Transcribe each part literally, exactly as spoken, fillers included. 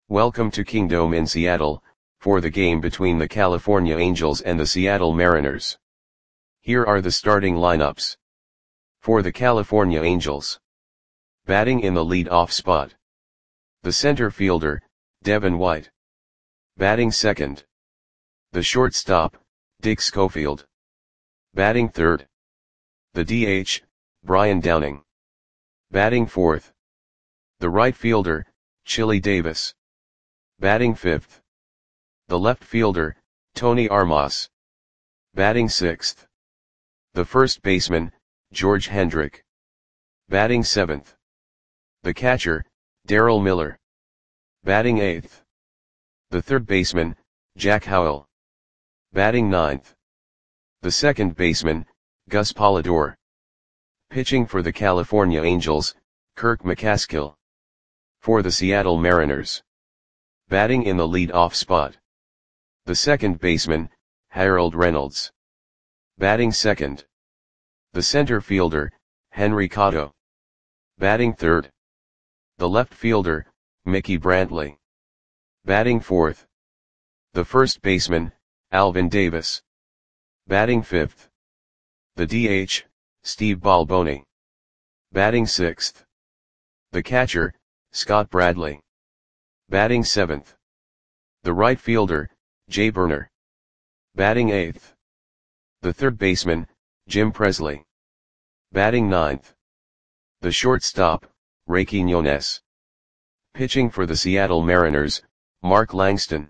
Welcome to Kingdome in Seattle, for the game between the California Angels and the Seattle Mariners. Here are the starting lineups. For the California Angels. Batting in the lead-off spot. The center fielder, Devin White. Batting second. The shortstop, Dick Schofield. Batting third. The D H, Brian Downing. Batting fourth. The right fielder, Chili Davis. Batting fifth. The left fielder, Tony Armas. Batting sixth. The first baseman, George Hendrick. Batting seventh. The catcher, Darryl Miller. Batting eighth. The third baseman, Jack Howell. Batting ninth. The second baseman, Gus Polidor. Pitching for the California Angels, Kirk McCaskill. For the Seattle Mariners. Batting in the lead-off spot. The second baseman, Harold Reynolds. Batting second. The center fielder, Henry Cotto. Batting third. The left fielder, Mickey Brantley. Batting fourth. The first baseman, Alvin Davis. Batting fifth. The D H, Steve Balboni. Batting sixth. The catcher, Scott Bradley. Batting seventh. The right fielder, Jay Burner. Batting eighth. The third baseman, Jim Presley. Batting ninth. The shortstop, Ray Quiñones. Pitching for the Seattle Mariners, Mark Langston.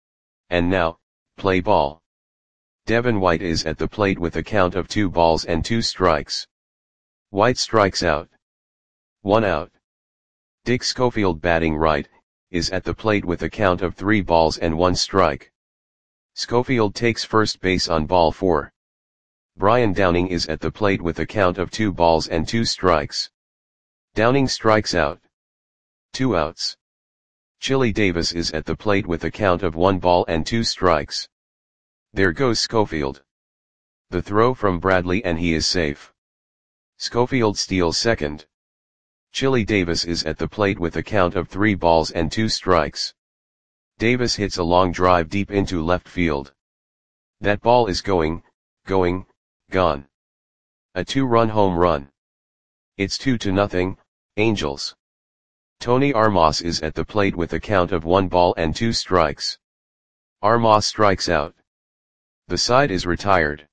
And now, play ball. Devin White is at the plate with a count of two balls and two strikes. White strikes out. One out. Dick Schofield batting right, is at the plate with a count of three balls and one strike. Schofield takes first base on ball four. Brian Downing is at the plate with a count of two balls and two strikes. Downing strikes out. Two outs. Chili Davis is at the plate with a count of one ball and two strikes. There goes Schofield. The throw from Bradley and he is safe. Schofield steals second. Chili Davis is at the plate with a count of three balls and two strikes. Davis hits a long drive deep into left field. That ball is going, going, gone. A two-run home run. It's two to nothing, Angels. Tony Armas is at the plate with a count of one ball and two strikes. Armas strikes out. The side is retired.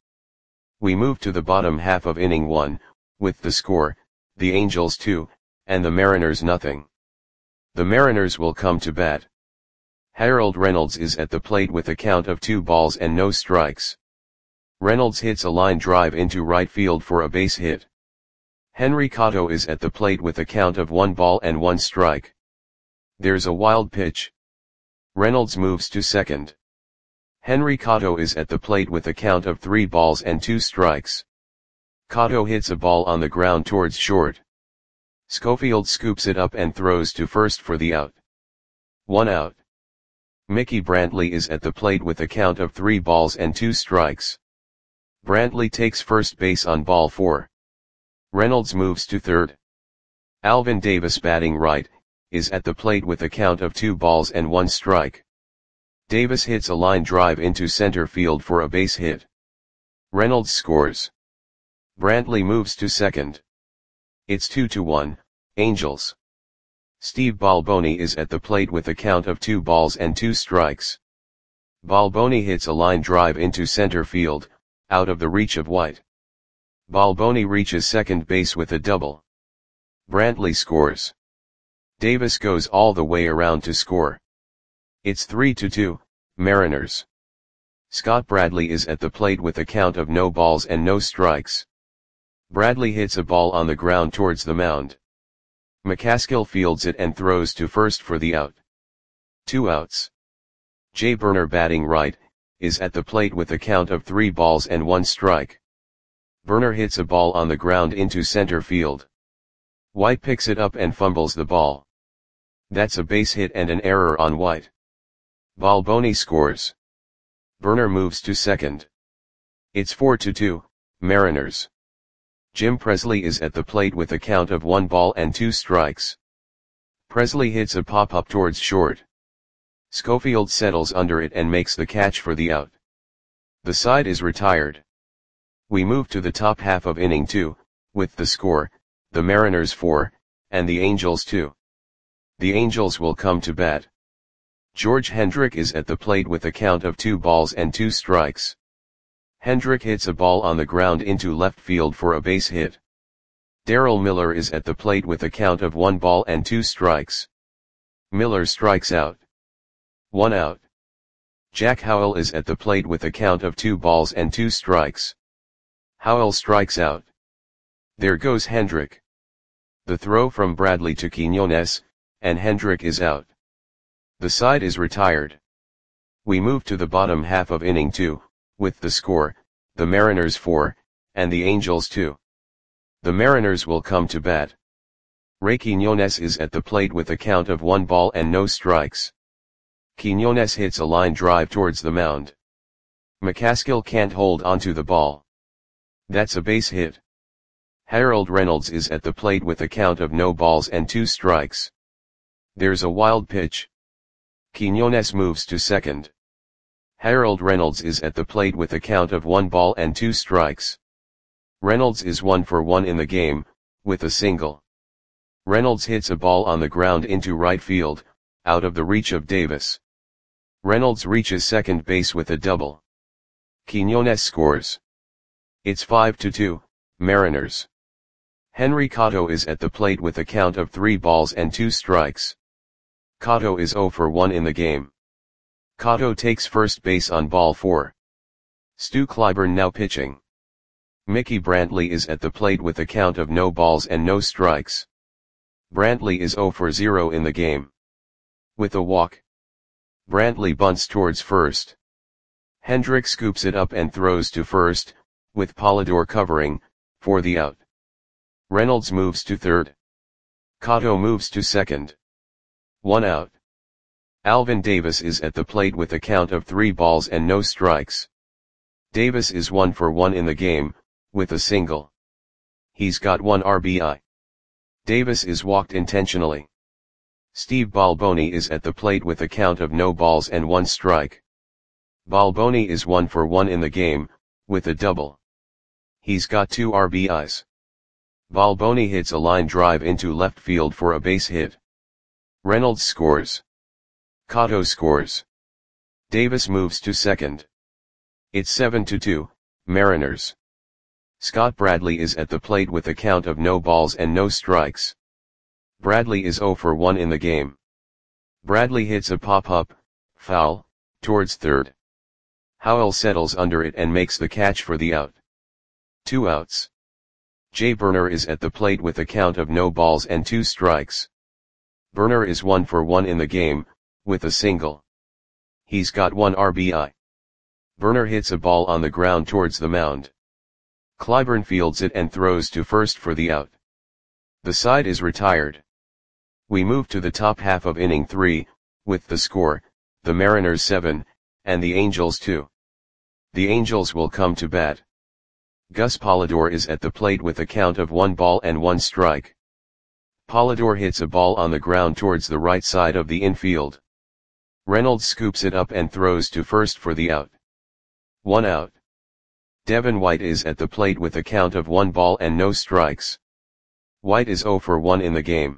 We move to the bottom half of inning one, with the score, the Angels two, and the Mariners nothing. The Mariners will come to bat. Harold Reynolds is at the plate with a count of two balls and no strikes. Reynolds hits a line drive into right field for a base hit. Henry Cotto is at the plate with a count of one ball and one strike. There's a wild pitch. Reynolds moves to second. Henry Cotto is at the plate with a count of three balls and two strikes. Cotto hits a ball on the ground towards short. Schofield scoops it up and throws to first for the out. One out. Mickey Brantley is at the plate with a count of three balls and two strikes. Brantley takes first base on ball four. Reynolds moves to third. Alvin Davis batting right, is at the plate with a count of two balls and one strike. Davis hits a line drive into center field for a base hit. Reynolds scores. Brantley moves to second. It's two to one, Angels. Steve Balboni is at the plate with a count of two balls and two strikes. Balboni hits a line drive into center field, out of the reach of White. Balboni reaches second base with a double. Brantley scores. Davis goes all the way around to score. It's three to two, Mariners. Scott Bradley is at the plate with a count of no balls and no strikes. Bradley hits a ball on the ground towards the mound. McCaskill fields it and throws to first for the out. Two outs. Jay Burner batting right, is at the plate with a count of three balls and one strike. Burner hits a ball on the ground into center field. White picks it up and fumbles the ball. That's a base hit and an error on White. Balboni scores. Burner moves to second. It's four to two, Mariners. Jim Presley is at the plate with a count of one ball and two strikes. Presley hits a pop-up towards short. Schofield settles under it and makes the catch for the out. The side is retired. We move to the top half of inning two, with the score, the Mariners four, and the Angels two. The Angels will come to bat. George Hendrick is at the plate with a count of two balls and two strikes. Hendrick hits a ball on the ground into left field for a base hit. Darrell Miller is at the plate with a count of one ball and two strikes. Miller strikes out. One out. Jack Howell is at the plate with a count of two balls and two strikes. Howell strikes out. There goes Hendrick. The throw from Bradley to Quiñones, and Hendrick is out. The side is retired. We move to the bottom half of inning two, with the score, the Mariners four, and the Angels two. The Mariners will come to bat. Ray Quiñones is at the plate with a count of one ball and no strikes. Quiñones hits a line drive towards the mound. McCaskill can't hold onto the ball. That's a base hit. Harold Reynolds is at the plate with a count of no balls and two strikes. There's a wild pitch. Quiñones moves to second. Harold Reynolds is at the plate with a count of one ball and two strikes. Reynolds is one for one in the game, with a single. Reynolds hits a ball on the ground into right field, out of the reach of Davis. Reynolds reaches second base with a double. Quiñones scores. It's five to two, Mariners. Henry Cotto is at the plate with a count of three balls and two strikes. Cotto is zero for one in the game. Cotto takes first base on ball four. Stu Clyburn now pitching. Mickey Brantley is at the plate with a count of no balls and no strikes. Brantley is zero for zero in the game. With a walk. Brantley bunts towards first. Hendrick scoops it up and throws to first, with Polidor covering, for the out. Reynolds moves to third. Cotto moves to second. One out. Alvin Davis is at the plate with a count of three balls and no strikes. Davis is one for one in the game, with a single. He's got one R B I. Davis is walked intentionally. Steve Balboni is at the plate with a count of no balls and one strike. Balboni is one for one in the game, with a double. He's got two R B Is. Balboni hits a line drive into left field for a base hit. Reynolds scores. Cotto scores. Davis moves to second. It's seven to two, Mariners. Scott Bradley is at the plate with a count of no balls and no strikes. Bradley is zero for one in the game. Bradley hits a pop-up, foul, towards third. Howell settles under it and makes the catch for the out. Two outs. Jay Burner is at the plate with a count of no balls and two strikes. Burner is one for one in the game, with a single. He's got one R B I. Burner hits a ball on the ground towards the mound. Clyburn fields it and throws to first for the out. The side is retired. We move to the top half of inning three, with the score, the Mariners seven, and the Angels two. The Angels will come to bat. Gus Polidor is at the plate with a count of one ball and one strike. Polidor hits a ball on the ground towards the right side of the infield. Reynolds scoops it up and throws to first for the out. One out. Devin White is at the plate with a count of one ball and no strikes. White is zero for one in the game.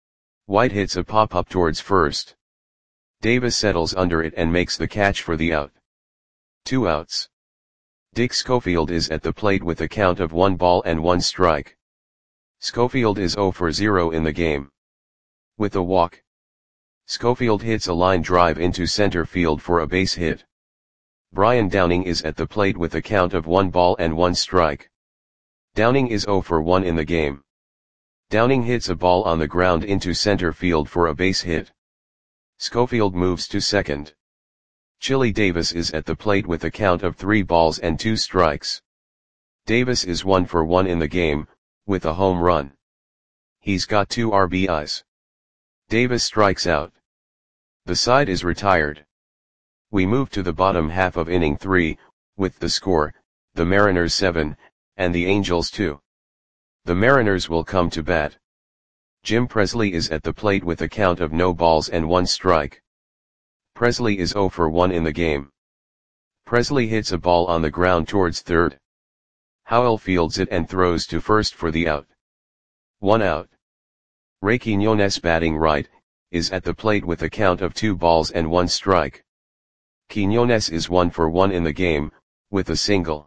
White hits a pop-up towards first. Davis settles under it and makes the catch for the out. Two outs. Dick Schofield is at the plate with a count of one ball and one strike. Schofield is zero for zero in the game. With a walk. Schofield hits a line drive into center field for a base hit. Brian Downing is at the plate with a count of one ball and one strike. Downing is zero for one in the game. Downing hits a ball on the ground into center field for a base hit. Schofield moves to second. Chili Davis is at the plate with a count of three balls and two strikes. Davis is one for one in the game, with a home run. He's got two R B Is. Davis strikes out. The side is retired. We move to the bottom half of inning three, with the score, the Mariners seven, and the Angels two. The Mariners will come to bat. Jim Presley is at the plate with a count of no balls and one strike. Presley is zero for one in the game. Presley hits a ball on the ground towards third. Howell fields it and throws to first for the out. One out. Ray Quiñones, batting right, is at the plate with a count of two balls and one strike. Quiñones is one for one in the game, with a single.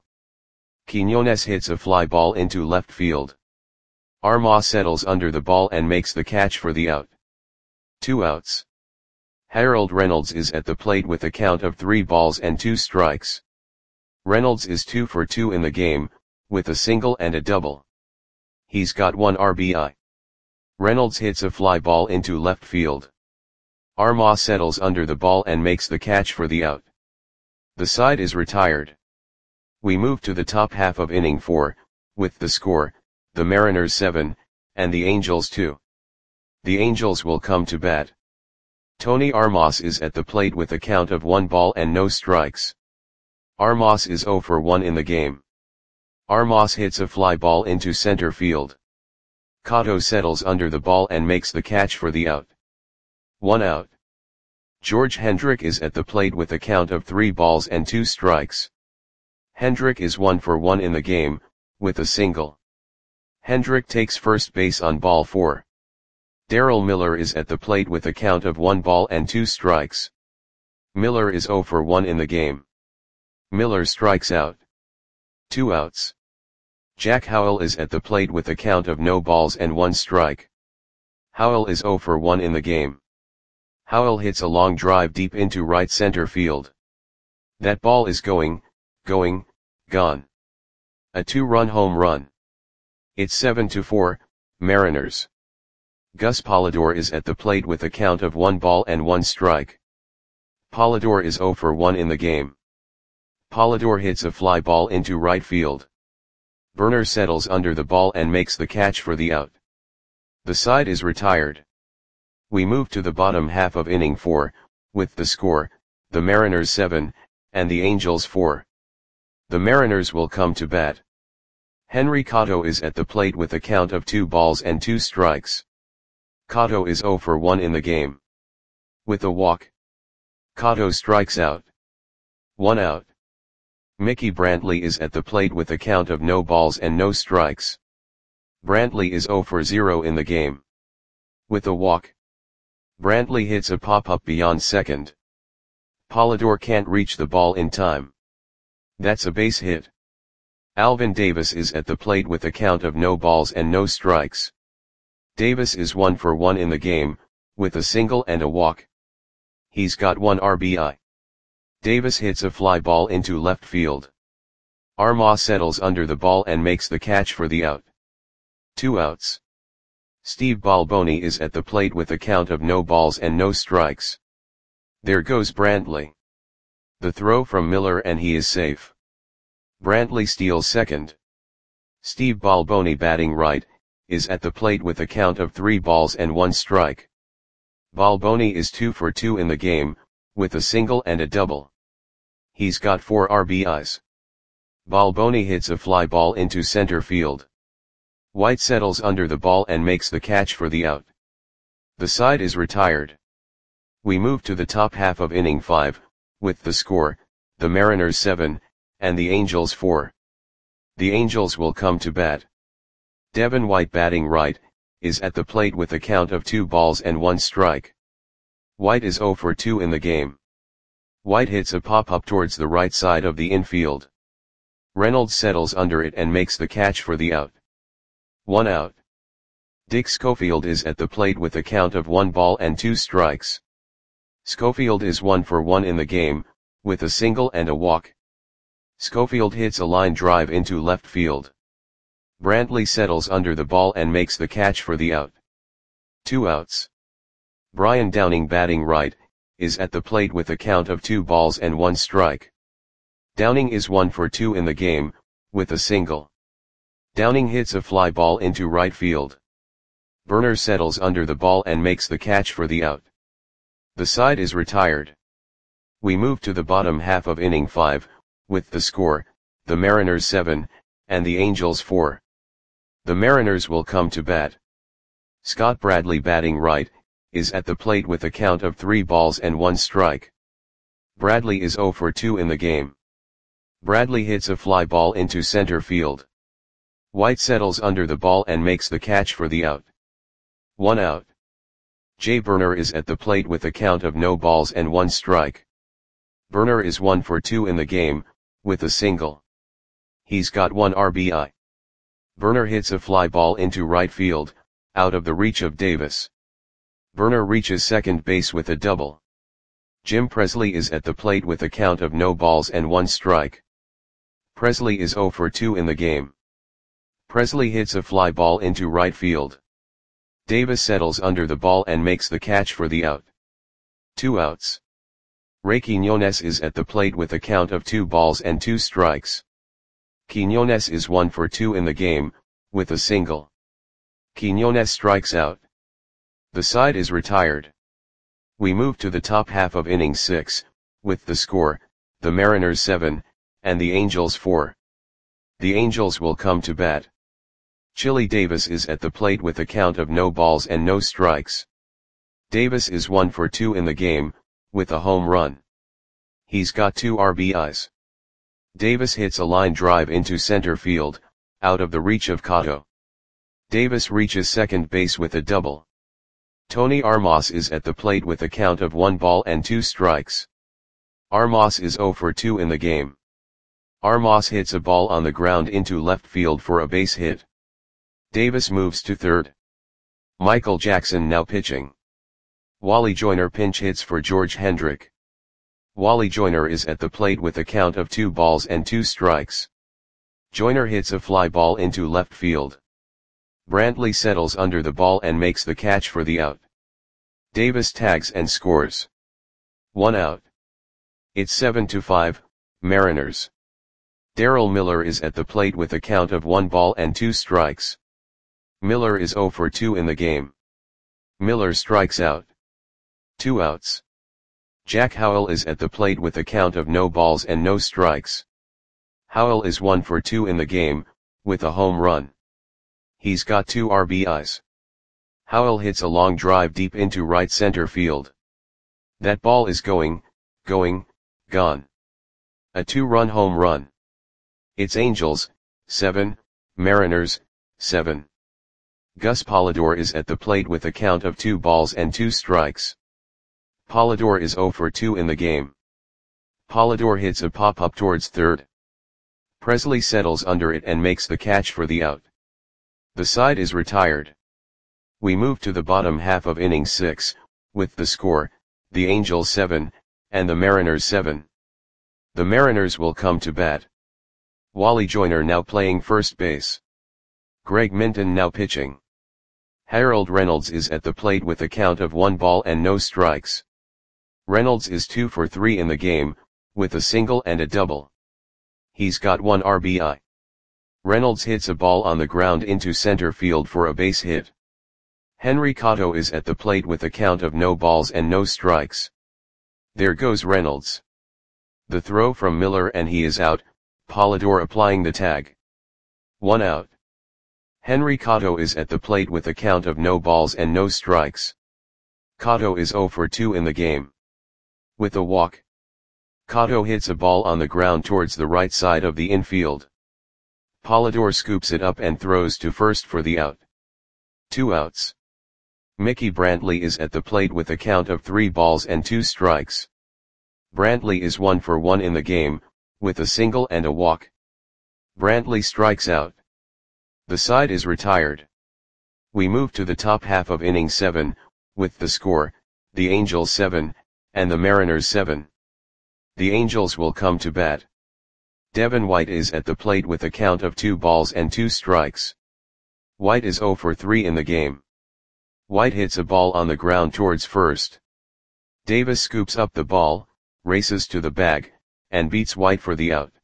Quiñones hits a fly ball into left field. Armah settles under the ball and makes the catch for the out. Two outs. Harold Reynolds is at the plate with a count of three balls and two strikes. Reynolds is two for two in the game, with a single and a double. He's got one R B I. Reynolds hits a fly ball into left field. Armah settles under the ball and makes the catch for the out. The side is retired. We move to the top half of inning four, with the score, the Mariners seven, and the Angels two. The Angels will come to bat. Tony Armas is at the plate with a count of one ball and no strikes. Armas is zero for one in the game. Armas hits a fly ball into center field. Cotto settles under the ball and makes the catch for the out. One out. George Hendrick is at the plate with a count of three balls and two strikes. Hendrick is one for one in the game, with a single. Hendrick takes first base on ball four. Darryl Miller is at the plate with a count of one ball and two strikes. Miller is zero for one in the game. Miller strikes out. Two outs. Jack Howell is at the plate with a count of no balls and one strike. Howell is zero for one in the game. Howell hits a long drive deep into right center field. That ball is going, going, gone. A two-run home run. It's seven to four, Mariners. Gus Polidor is at the plate with a count of one ball and one strike. Polidor is zero for one in the game. Polidor hits a fly ball into right field. Burner settles under the ball and makes the catch for the out. The side is retired. We move to the bottom half of inning four, with the score, the Mariners seven, and the Angels four. The Mariners will come to bat. Henry Cotto is at the plate with a count of two balls and two strikes. Cotto is zero for one in the game. With a walk. Cotto strikes out. One out. Mickey Brantley is at the plate with a count of no balls and no strikes. Brantley is zero for zero in the game. With a walk. Brantley hits a pop-up beyond second. Polidor can't reach the ball in time. That's a base hit. Alvin Davis is at the plate with a count of no balls and no strikes. Davis is one for one in the game, with a single and a walk. He's got one R B I. Davis hits a fly ball into left field. Armah settles under the ball and makes the catch for the out. Two outs. Steve Balboni is at the plate with a count of no balls and no strikes. There goes Brantley. The throw from Miller and he is safe. Brantley steals second. Steve Balboni, batting right, is at the plate with a count of three balls and one strike. Balboni is two for two in the game, with a single and a double. He's got four R B Is. Balboni hits a fly ball into center field. White settles under the ball and makes the catch for the out. The side is retired. We move to the top half of inning five, with the score, the Mariners seven, and the Angels four. The Angels will come to bat. Devin White, batting right, is at the plate with a count of two balls and one strike. White is zero for two in the game. White hits a pop-up towards the right side of the infield. Reynolds settles under it and makes the catch for the out. One out. Dick Schofield is at the plate with a count of one ball and two strikes. Schofield is one for one in the game, with a single and a walk. Schofield hits a line drive into left field. Brantley settles under the ball and makes the catch for the out. Two outs. Brian Downing, batting right, is at the plate with a count of two balls and one strike. Downing is one for two in the game, with a single. Downing hits a fly ball into right field. Burner settles under the ball and makes the catch for the out. The side is retired. We move to the bottom half of inning five, with the score, the Mariners seven, and the Angels four. The Mariners will come to bat. Scott Bradley, batting right, is at the plate with a count of three balls and one strike. Bradley is zero for two in the game. Bradley hits a fly ball into center field. White settles under the ball and makes the catch for the out. One out. Jay Burner is at the plate with a count of no balls and one strike. Burner is one for two in the game, with a single. He's got one R B I. Burner hits a fly ball into right field, out of the reach of Davis. Burner reaches second base with a double. Jim Presley is at the plate with a count of no balls and one strike. Presley is zero for two in the game. Presley hits a fly ball into right field. Davis settles under the ball and makes the catch for the out. Two outs. Ray Quiñones is at the plate with a count of two balls and two strikes. Quiñones is one for two in the game, with a single. Quiñones strikes out. The side is retired. We move to the top half of inning six, with the score, the Mariners seven, and the Angels four. The Angels will come to bat. Chili Davis is at the plate with a count of no balls and no strikes. Davis is one for two in the game, with a home run. He's got two R B Is. Davis hits a line drive into center field, out of the reach of Cotto. Davis reaches second base with a double. Tony Armas is at the plate with a count of one ball and two strikes. Armas is zero for two in the game. Armas hits a ball on the ground into left field for a base hit. Davis moves to third. Michael Jackson now pitching. Wally Joyner pinch hits for George Hendrick. Wally Joyner is at the plate with a count of two balls and two strikes. Joyner hits a fly ball into left field. Brantley settles under the ball and makes the catch for the out. Davis tags and scores. One out. It's seven to five, Mariners. Darrell Miller is at the plate with a count of one ball and two strikes. Miller is zero for two in the game. Miller strikes out. Two outs. Jack Howell is at the plate with a count of no balls and no strikes. Howell is one for two in the game, with a home run. He's got two R B Is. Howell hits a long drive deep into right center field. That ball is going, going, gone. A two-run home run. It's Angels, seven, Mariners, seven. Gus Polidor is at the plate with a count of two balls and two strikes. Polidor is zero for two in the game. Polidor hits a pop-up towards third. Presley settles under it and makes the catch for the out. The side is retired. We move to the bottom half of inning six, with the score, the Angels seven, and the Mariners seven. The Mariners will come to bat. Wally Joyner now playing first base. Greg Minton now pitching. Harold Reynolds is at the plate with a count of one ball and no strikes. Reynolds is two for three in the game, with a single and a double. He's got one R B I. Reynolds hits a ball on the ground into center field for a base hit. Henry Cotto is at the plate with a count of no balls and no strikes. There goes Reynolds. The throw from Miller and he is out, Polidor applying the tag. One out. Henry Cotto is at the plate with a count of no balls and no strikes. Cotto is zero for two in the game. With a walk. Cotto hits a ball on the ground towards the right side of the infield. Polidor scoops it up and throws to first for the out. Two outs. Mickey Brantley is at the plate with a count of three balls and two strikes. Brantley is one for one in the game, with a single and a walk. Brantley strikes out. The side is retired. We move to the top half of inning seven, with the score, the Angels seven, and the Mariners seven. The Angels will come to bat. Devin White is at the plate with a count of two balls and two strikes. White is zero for three in the game. White hits a ball on the ground towards first. Davis scoops up the ball, races to the bag, and beats White for the out.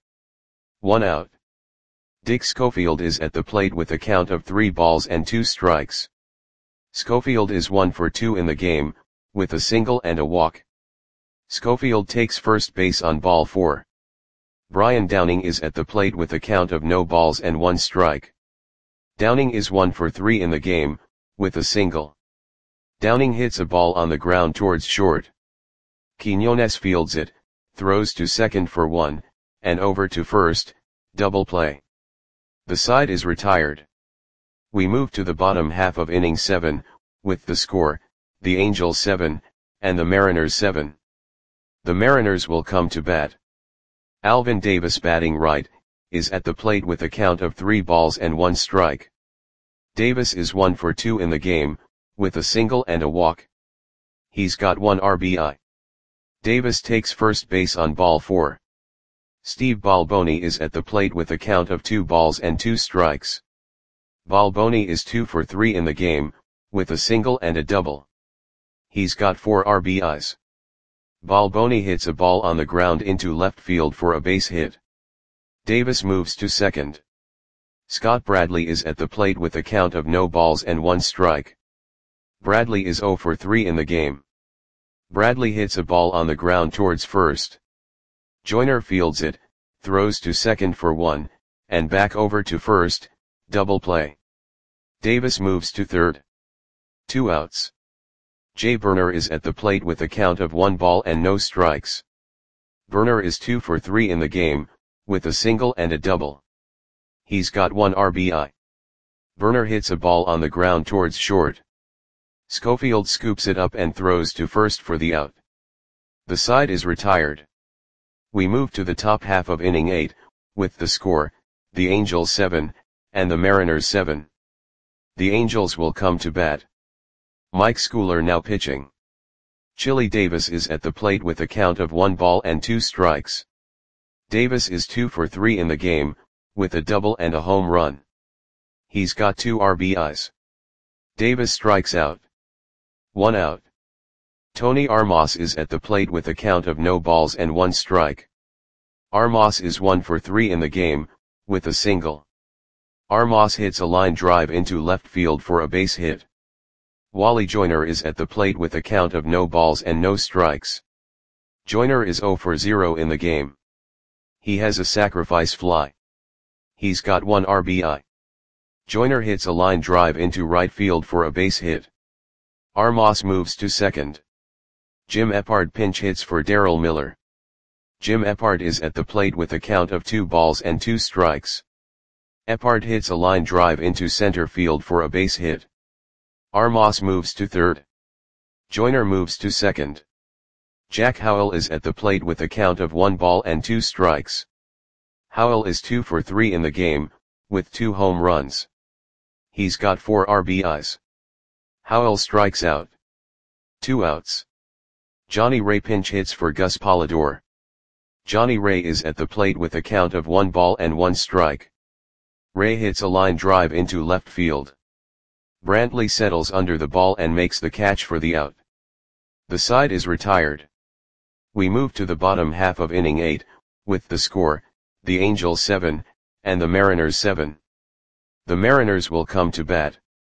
One out. Dick Schofield is at the plate with a count of three balls and two strikes. Schofield is one for two in the game, with a single and a walk. Schofield takes first base on ball four. Brian Downing is at the plate with a count of no balls and one strike. Downing is one for three in the game, with a single. Downing hits a ball on the ground towards short. Quiñones fields it, throws to second for one, and over to first, double play. The side is retired. We move to the bottom half of inning seven, with the score, the Angels seven, and the Mariners seven. The Mariners will come to bat. Alvin Davis, batting right, is at the plate with a count of three balls and one strike. Davis is one for two in the game, with a single and a walk. He's got one R B I. Davis takes first base on ball four. Steve Balboni is at the plate with a count of two balls and two strikes. Balboni is two for three in the game, with a single and a double. He's got four R B Is. Balboni hits a ball on the ground into left field for a base hit. Davis moves to second. Scott Bradley is at the plate with a count of no balls and one strike. Bradley is zero for three in the game. Bradley hits a ball on the ground towards first. Joyner fields it, throws to second for one, and back over to first, double play. Davis moves to third. Two outs. Jay Burner is at the plate with a count of one ball and no strikes. Burner is two for three in the game, with a single and a double. He's got one R B I. Burner hits a ball on the ground towards short. Schofield scoops it up and throws to first for the out. The side is retired. We move to the top half of inning eight, with the score, the Angels seven, and the Mariners seven. The Angels will come to bat. Mike Schooler now pitching. Chili Davis is at the plate with a count of one ball and two strikes. Davis is two for three in the game, with a double and a home run. He's got two R B Is. Davis strikes out. One out. Tony Armas is at the plate with a count of no balls and one strike. Armas is one for three in the game, with a single. Armas hits a line drive into left field for a base hit. Wally Joyner is at the plate with a count of no balls and no strikes. Joyner is zero for zero in the game. He has a sacrifice fly. He's got one R B I. Joyner hits a line drive into right field for a base hit. Armas moves to second. Jim Eppard pinch hits for Darryl Miller. Jim Eppard is at the plate with a count of two balls and two strikes. Eppard hits a line drive into center field for a base hit. Armas moves to third. Joyner moves to second. Jack Howell is at the plate with a count of one ball and two strikes. Howell is two for three in the game, with two home runs. He's got four R B Is. Howell strikes out. Two outs. Johnny Ray pinch hits for Gus Polidor. Johnny Ray is at the plate with a count of one ball and one strike. Ray hits a line drive into left field. Brantley settles under the ball and makes the catch for the out. The side is retired. We move to the bottom half of inning eight, with the score, the Angels seven, and the Mariners seven. The Mariners will come to bat.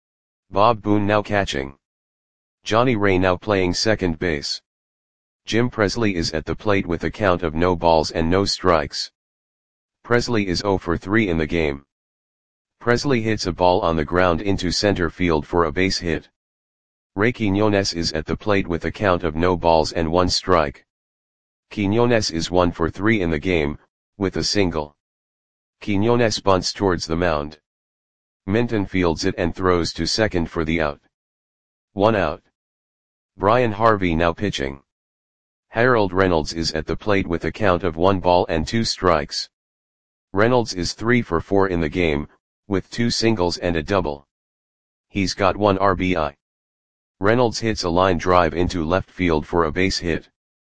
Bob Boone now catching. Johnny Ray now playing second base. Jim Presley is at the plate with a count of no balls and no strikes. Presley is zero for three in the game. Presley hits a ball on the ground into center field for a base hit. Ray Quiñones is at the plate with a count of no balls and one strike. Quiñones is one for three in the game, with a single. Quiñones bunts towards the mound. Minton fields it and throws to second for the out. One out. Brian Harvey now pitching. Harold Reynolds is at the plate with a count of one ball and two strikes. Reynolds is three for four in the game, with two singles and a double. He's got one R B I. Reynolds hits a line drive into left field for a base hit.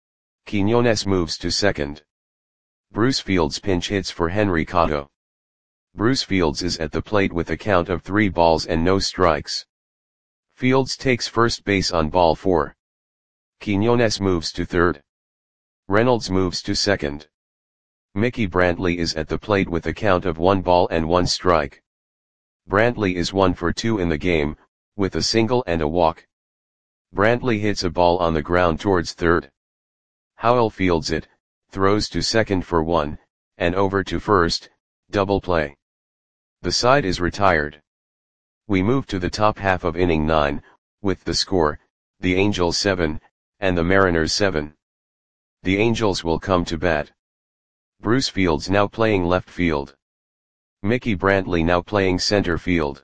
Quiñones moves to second. Bruce Fields pinch hits for Henry Cotto. Bruce Fields is at the plate with a count of three balls and no strikes. Fields takes first base on ball four. Quiñones moves to third. Reynolds moves to second. Mickey Brantley is at the plate with a count of one ball and one strike. Brantley is one for two in the game, with a single and a walk. Brantley hits a ball on the ground towards third. Howell fields it, throws to second for one, and over to first, double play. The side is retired. We move to the top half of inning nine, with the score, the Angels seven, and the Mariners seven. The Angels will come to bat. Bruce Fields now playing left field. Mickey Brantley now playing center field.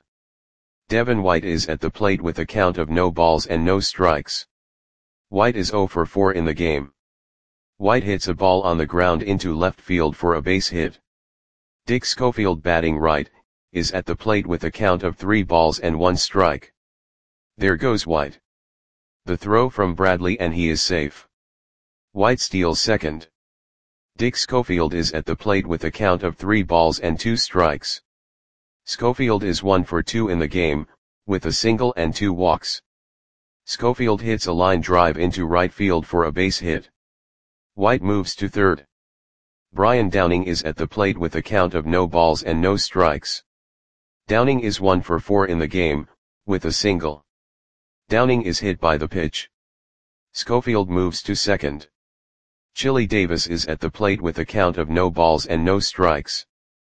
Devin White is at the plate with a count of no balls and no strikes. White is zero for four in the game. White hits a ball on the ground into left field for a base hit. Dick Schofield batting right, is at the plate with a count of three balls and one strike. There goes White. The throw from Bradley and he is safe. White steals second. Dick Schofield is at the plate with a count of three balls and two strikes. Schofield is one for two in the game, with a single and two walks. Schofield hits a line drive into right field for a base hit. White moves to third. Brian Downing is at the plate with a count of no balls and no strikes. Downing is one for four in the game, with a single. Downing is hit by the pitch. Schofield moves to second. Chili Davis is at the plate with a count of no balls and no strikes.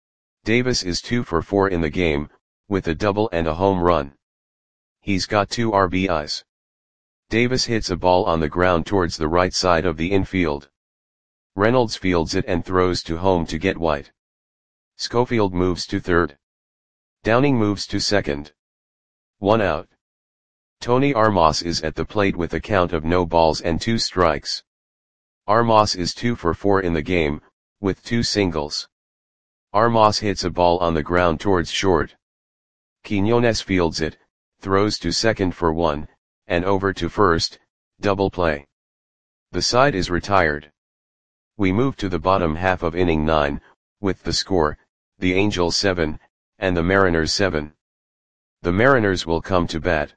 Davis is two for four in the game, with a double and a home run. He's got two R B Is. Davis hits a ball on the ground towards the right side of the infield. Reynolds fields it and throws to home to get White. Schofield moves to third. Downing moves to second. One out. Tony Armas is at the plate with a count of no balls and two strikes. Armas is two for four in the game, with two singles. Armas hits a ball on the ground towards short. Quinones fields it, throws to second for one, and over to first, double play. The side is retired. We move to the bottom half of inning nine, with the score, the Angels seven, and the Mariners seven. The Mariners will come to bat.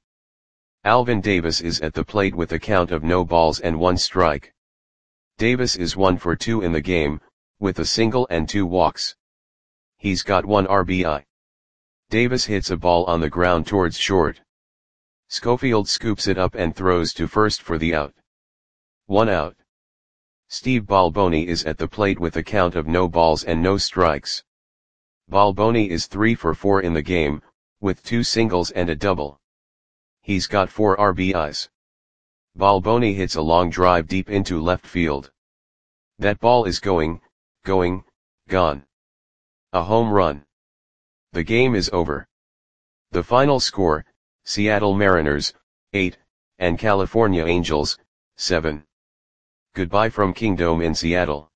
Alvin Davis is at the plate with a count of no balls and one strike. Davis is one for two in the game, with a single and two walks. He's got one R B I. Davis hits a ball on the ground towards short. Schofield scoops it up and throws to first for the out. One out. Steve Balboni is at the plate with a count of no balls and no strikes. Balboni is three for four in the game, with two singles and a double. He's got four R B Is. Balboni hits a long drive deep into left field. That ball is going, going, gone. A home run. The game is over. The final score, Seattle Mariners, eight, and California Angels, seven. Goodbye from Kingdome in Seattle.